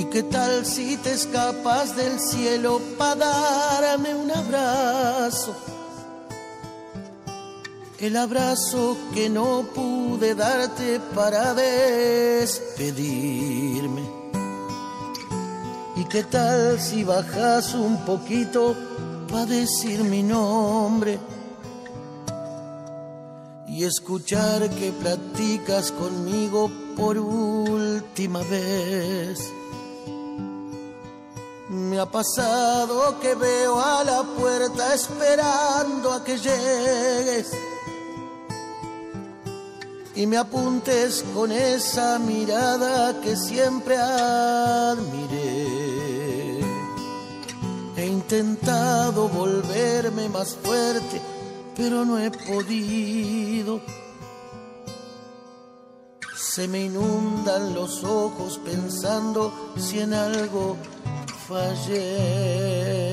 qué tal si te escapas del cielo para darme un abrazo? El abrazo que no pude darte para despedirme. ¿Y qué tal si bajas un poquito para decir mi nombre? Y escuchar que platicas conmigo por última vez. Me ha pasado que veo a la puerta esperando a que llegues y me apuntes con esa mirada que siempre admiré. He intentado volverme más fuerte, pero no he podido. Se me inundan los ojos pensando si en algo fallé.